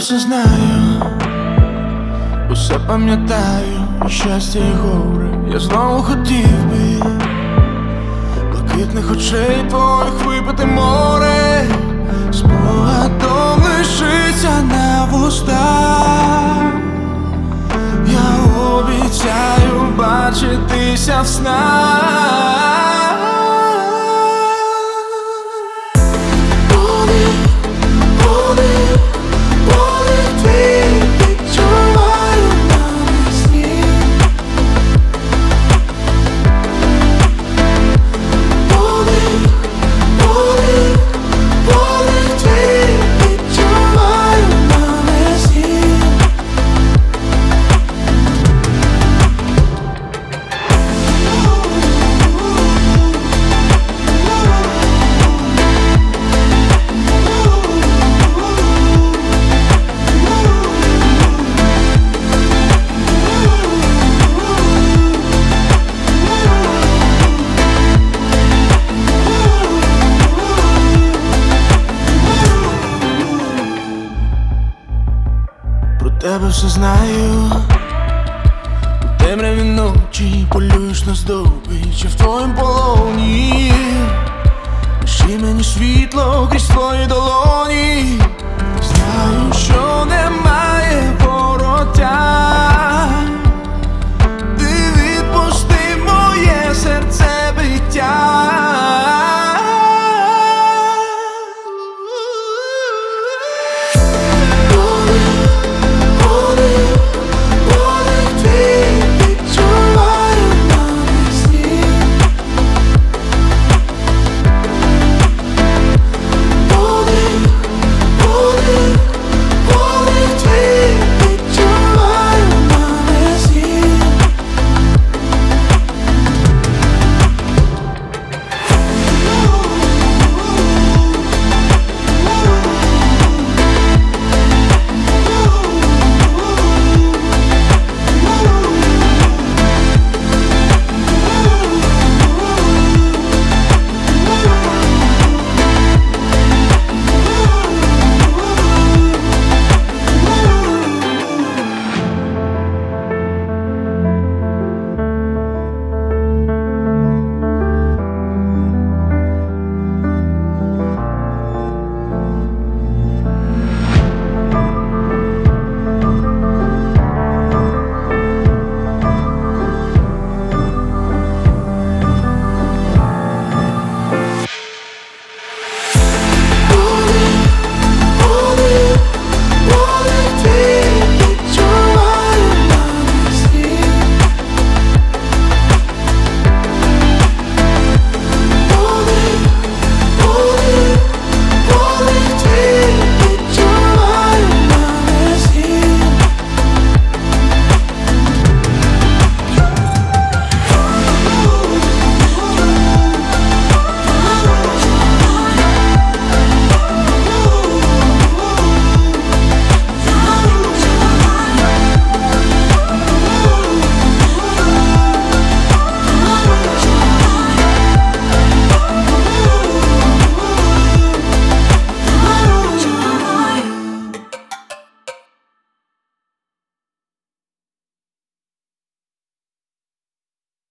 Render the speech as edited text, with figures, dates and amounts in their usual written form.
все знаю, усе пам'ятаю, і щастя, і горе. Я знову хотів би блакитних очей твоїх випити море, спогадом лишиться на вустах. Я обіцяю бачитися в снах. Про тебе все знаю, у темряві ночі полюєш на здобич, я в твоїм полоні. Лиши мені світло крізь твої долоні. Знаю, що немає